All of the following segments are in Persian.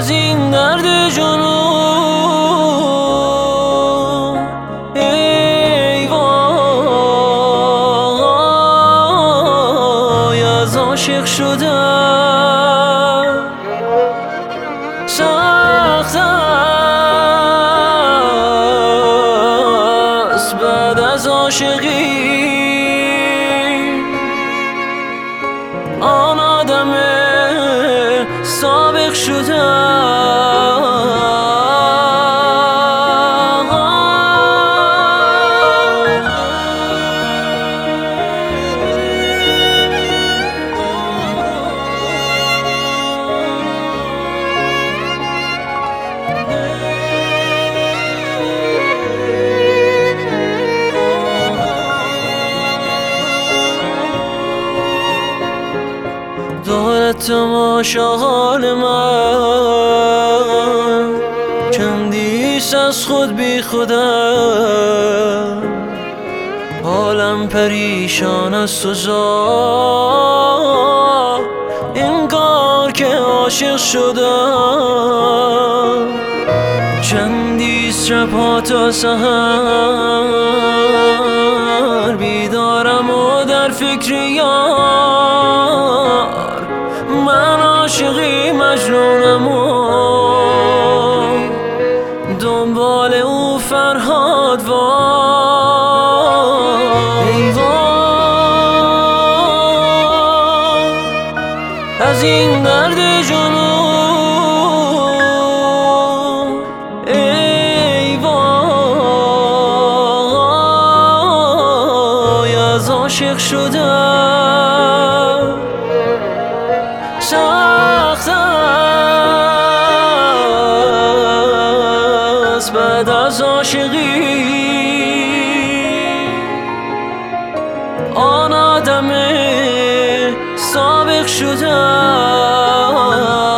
از این درد جنون. ای وای از عاشق شدن سخت است بعد از عاشقی. آن آدم سابق شدن دارد تماشا حال من، چندیست از خود بی خودم. حالم پریشان است و زار انگار که عاشق شدم. چندیست شبها تا سحر بیدارم و در فکر یار. من عاشقی مجنونم و دنبال او فرهاد. ای وای از این درد جنون. ای وای از عاشق شدن سخت است بعد از عاشقی. آن آدم سابق شدن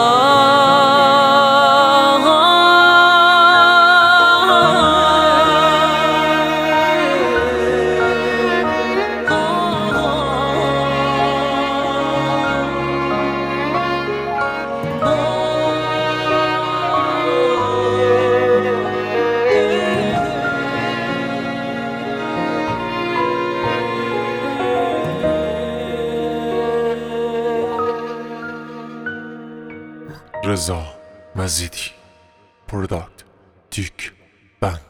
رضا مزیدی پروداکت دیک بند.